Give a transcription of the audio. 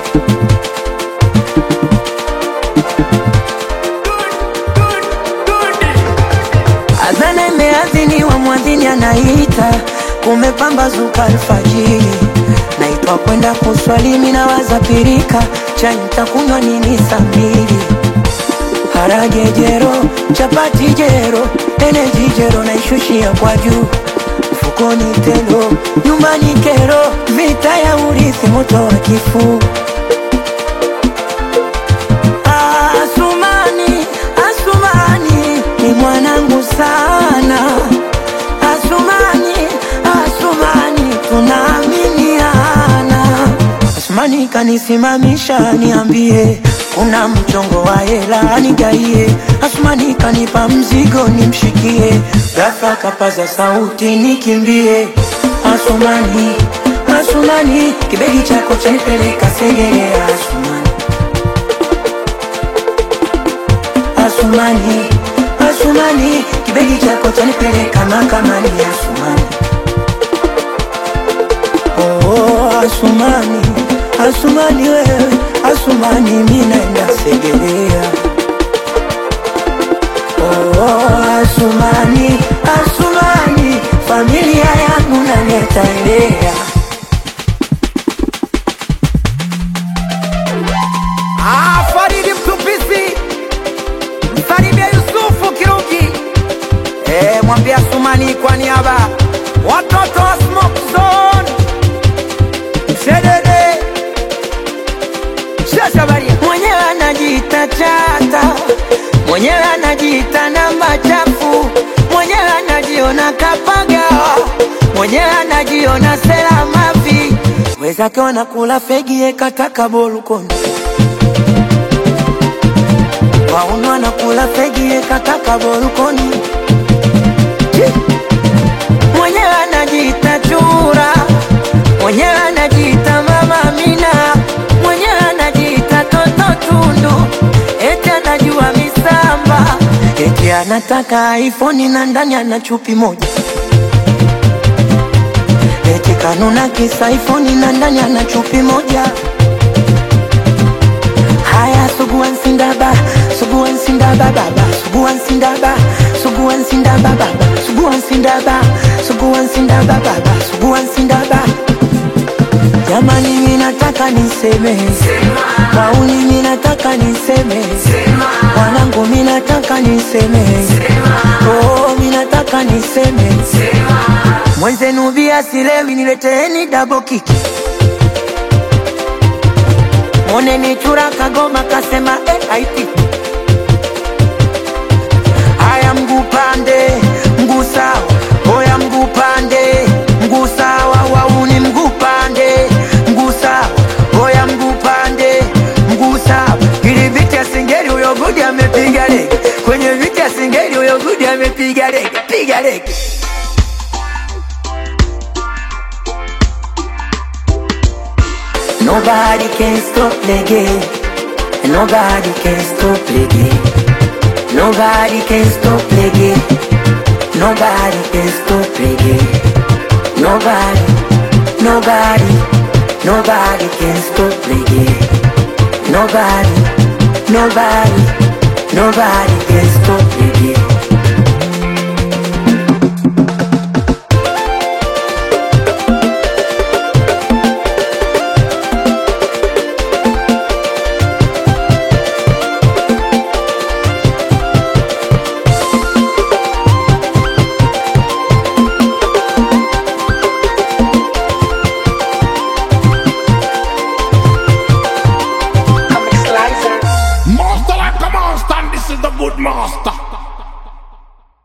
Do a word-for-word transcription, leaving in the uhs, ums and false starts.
Adhana imeadhini wa muadhini anaita, kumepambazuka alfajiri. Naitwa kwenda kuswali mimi na wazapirika, chai nitakunywa nini saa mbili? Harage jero, chapati jero, energy jero naishushia kwa juu. Mfukoni telo, nyumbani kero, vita ya urithi moto wa kifuu. Asumani, Asumani ni mwanangu sana. Asumani, Asumani tunaaminiana. Asumani kanisimamisha niambie, kuna mchongo wa hela nigaie. Asumani kanipa mzigo nimshikie, ghafla kapaza sauti nikimbie. Asumani, Asumani kibegi chako chanipeleka Segerea. Asumani, Asumani, Asumani kibegi chako chanipeleka mahakamani. Asumani, oh Asumani, Asumani wewe, Asumani mimi naenda Segerea. Oh Asumani, Asumani familia yangu naleta elea. Ah, Faridi Mtupisi, Msalimia Yusufu Kiruki. Eh, mwambia Asumani kwa niaba watoto wa Smoke Zone. Shedede Shashabaria Mwenyewe anajiita chata, mwenyewe anajiita namba chafu, mwenyewe anajiona kapaga, mwenyewe anajiona sela mavi. Wezake wanakula fegi ekataka bolukoni, waunu wanakula fegi ekataka bolukoni. Mwenyewe anajiita chura, mwenyewe anajiita mama Amina, mwenyewe anajiita toto tundu, eti anajua misamba, eti anataka iPhone na ndani ana chupi moja, eti kanuna kisa iPhone na ndani ana chupi moja. Haya suguan sindaba, suguan sindaba baba, suguan sindaba, suguan sindaba baba, suguan sindaba, suguan sindaba baba, suguan sindaba. Jamani mimi nataka niseme, mauni mimi nataka niseme, wanangu mimi nataka niseme, oh mimi nataka niseme, mwenzenu bia silewi nileteeni double kick. Mone ni chura kagoma kasema eh haiti. Haya mguu pande, mguu sawa, oya mguu pande, mguu sawa, wauni mguu pande, mguu sawa, oya mguu pande, mguu sawa. Ili viti ya singeli huyo gudi amepiga lege, kwenye viti ya singeli huyo gudi amepiga lege, piga lege. Nobody can stop the game. Nobody can stop the game. Nobody can stop the game. Nobody can stop the game. Nobody, nobody, nobody can stop the game. Nobody, nobody, nobody can stop the game.